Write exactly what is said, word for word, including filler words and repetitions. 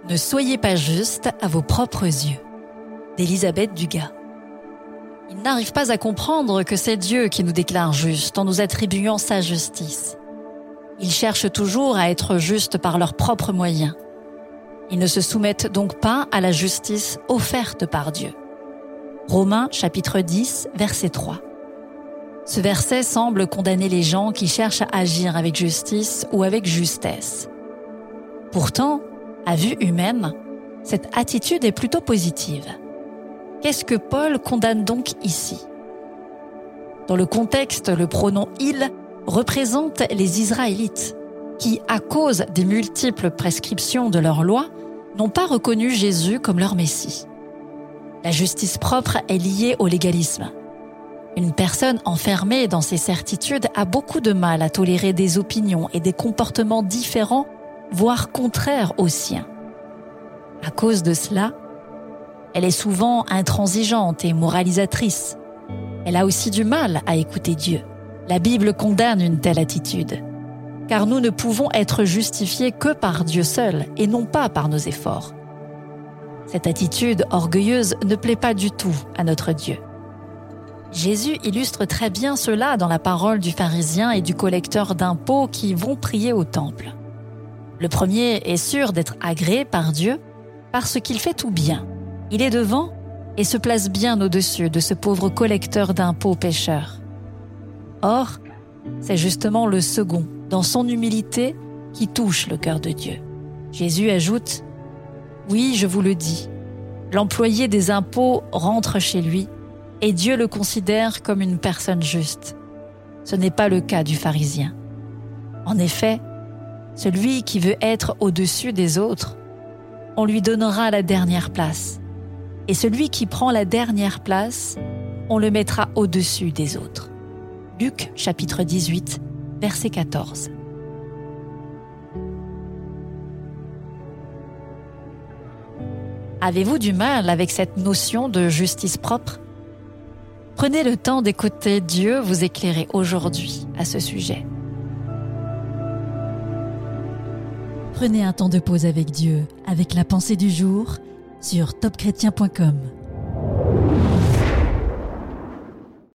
Ne soyez pas juste à vos propres yeux. D'Élisabeth Dugas. Ils n'arrivent pas à comprendre que c'est Dieu qui nous déclare justes en nous attribuant sa justice. Ils cherchent toujours à être justes par leurs propres moyens. Ils ne se soumettent donc pas à la justice offerte par Dieu. Romains chapitre dix, verset trois. Ce verset semble condamner les gens qui cherchent à agir avec justice ou avec justesse. Pourtant, à vue humaine, cette attitude est plutôt positive. Qu'est-ce que Paul condamne donc ici ? Dans le contexte, le pronom « il » représente les Israélites qui, à cause des multiples prescriptions de leur loi, n'ont pas reconnu Jésus comme leur Messie. La justice propre est liée au légalisme. Une personne enfermée dans ses certitudes a beaucoup de mal à tolérer des opinions et des comportements différents, voire contraires aux siens. À cause de cela, elle est souvent intransigeante et moralisatrice. Elle a aussi du mal à écouter Dieu. La Bible condamne une telle attitude, car nous ne pouvons être justifiés que par Dieu seul et non pas par nos efforts. Cette attitude orgueilleuse ne plaît pas du tout à notre Dieu. Jésus illustre très bien cela dans la parole du pharisien et du collecteur d'impôts qui vont prier au temple. Le premier est sûr d'être agréé par Dieu parce qu'il fait tout bien. Il est devant et se place bien au-dessus de ce pauvre collecteur d'impôts pécheur. Or, c'est justement le second, dans son humilité, qui touche le cœur de Dieu. Jésus ajoute « Oui, je vous le dis, l'employé des impôts rentre chez lui et Dieu le considère comme une personne juste. Ce n'est pas le cas du pharisien. En effet, celui qui veut être au-dessus des autres, on lui donnera la dernière place. Et celui qui prend la dernière place, on le mettra au-dessus des autres. » Luc chapitre dix-huit, verset quatorze. Avez-vous du mal avec cette notion de justice propre ? Prenez le temps d'écouter Dieu vous éclairer aujourd'hui à ce sujet. Prenez un temps de pause avec Dieu, avec la pensée du jour, sur top chrétien point com.